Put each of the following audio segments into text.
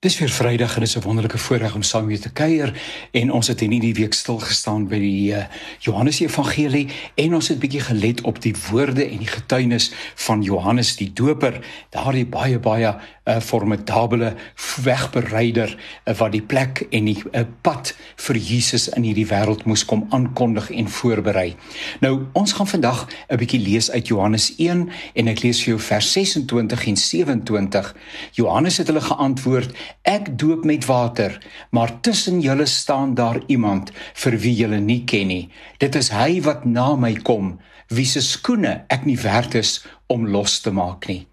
Dis weer Vrydag en dit is 'n wonderlike voorreg om saam met jou te kuier en ons het in hierdie week stilgestaan by die Johannes Evangelie en ons het bietjie gelet op die woorde en die getuienis van Johannes die Doper, daardie baie formidabele wegbereider wat die plek en die pad vir Jesus in hierdie wêreld moes kom aankondig en voorberei. Nou, ons gaan vandag 'n bietjie lees uit Johannes 1 en ek lees vir jou vers 26 en 27. Johannes het hulle geantwoord: "Ek doop met water, maar tussen julle staan daar iemand vir wie julle nie ken nie. Dit is hy wat na my kom, wie se skoene ek nie werd is om los te maak nie."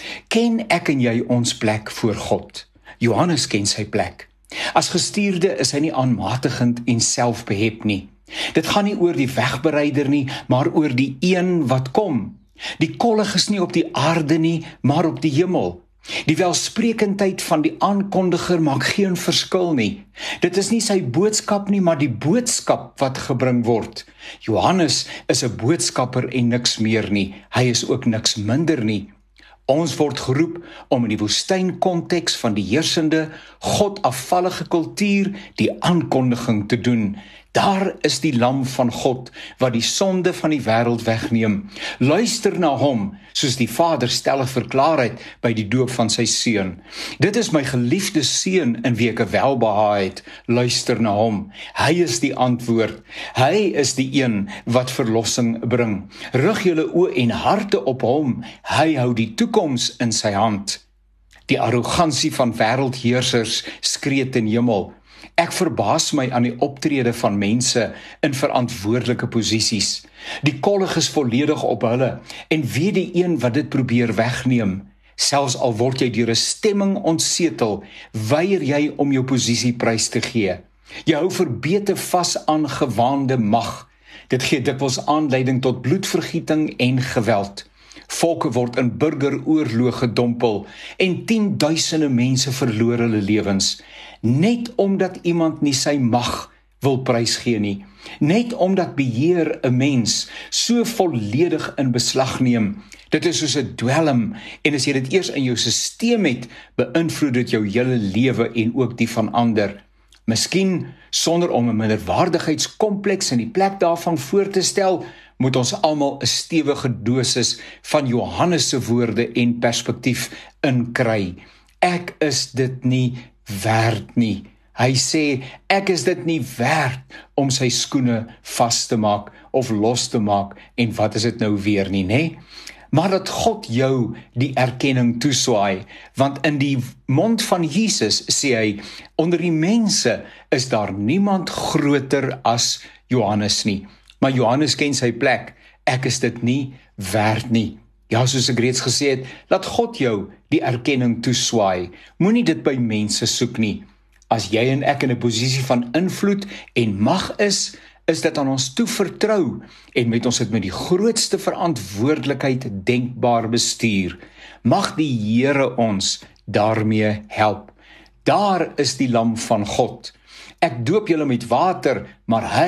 Ken ek en jy ons plek voor God? Johannes ken sy plek. As gestuurde is hy nie aanmatigend en selfbehep nie. Dit gaan nie oor die wegbereider nie, maar oor die een wat kom. Die kollig is nie op die aarde nie, maar op die hemel. Die welsprekendheid van die aankondiger maak geen verskil nie. Dit is nie sy boodskap nie, maar die boodskap wat gebring word. Johannes is 'n boodskapper en niks meer nie. Hy is ook niks minder nie. Ons word geroep om in die woestynkonteks van die heersende, godafvallige kultuur die aankondiging te doen. Daar is die lam van God wat die sonde van die wêreld wegneem. Luister na hom, soos die Vader stellig verklaar het by die doop van sy seun. Dit is my geliefde seun in wie ek welbehae het. Luister na hom. Hy is die antwoord. Hy is die een wat verlossing bring. Rig julle oë en harte op hom. Hy hou die toekoms in sy hand. Die arrogansie van wêreldheersers skree ten hemel. Ek verbaas my aan die optrede van mense in verantwoordelike posisies. Die kollig is volledig op hulle en weet die een wat dit probeer wegneem. Selfs al word jy deur 'n stemming ontsetel, weier jy om jou posisie prys te gee. Jy hou verbete vas aan gewaande mag. Dit gee dikwels aanleiding tot bloedvergieting en geweld. Volke word in burgeroorloë gedompel en 10.000 mense verloor hulle lewens, net omdat iemand nie sy mag wil prysgee nie, net omdat beheer 'n mens so volledig in beslag neem. Dit is soos 'n dwelm en as jy dit eers in jou sisteem het, beïnvloed dit jou hele lewe en ook die van ander. Miskien sonder om 'n minderwaardigheidskompleks in die plek daarvan voor te stel, moet ons almal 'n stewige dosis van Johannes se woorde en perspektief inkry. Ek is dit nie werd nie. Hy sê, ek is dit nie werd om sy skoene vas te maak of los te maak en wat is dit nou weer nie, né? Maar dat God jou die erkenning toeswaai, want in die mond van Jesus sê hy, onder die mense is daar niemand groter as Johannes nie. Maar Johannes ken sy plek, ek is dit nie werd nie. Ja, soos ek reeds gesê het, laat God jou die erkenning toeswaai. Moenie dit by mense soek nie. As jy en ek in 'n posisie van invloed en mag is dit aan ons toevertrou en met ons dit met die grootste verantwoordelikheid denkbaar bestuur. Mag die Here ons daarmee help. Daar is die lam van God. Ek doop julle met water, maar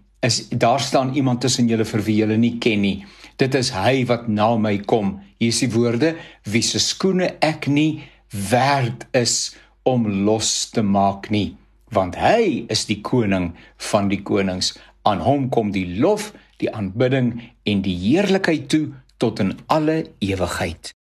daar staan iemand tussen julle vir wie julle nie ken nie. Dit is hy wat na my kom. Hier is die woorde, wie se skoene ek nie werd is om los te maak nie. Want hy is die koning van die konings. Aan hom kom die lof, die aanbidding en die heerlikheid toe tot in alle ewigheid.